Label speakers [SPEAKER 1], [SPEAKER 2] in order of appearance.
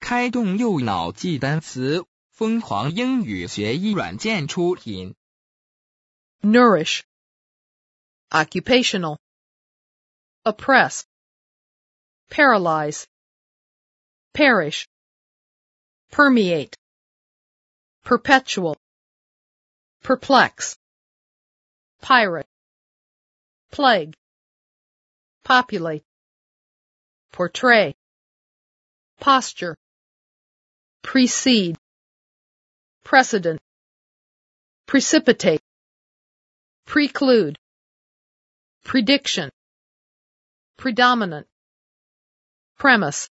[SPEAKER 1] 开动右脑记单词，疯狂英语学习软件出品。
[SPEAKER 2] Nourish. Occupational. Oppress. Paralyze. Perish. Permeate. Perpetual. Perplex. Pirate. Plague. Populate. Portray. Posture. Precede. Precedent. Precipitate. Preclude. Prediction. Predominant. Premise.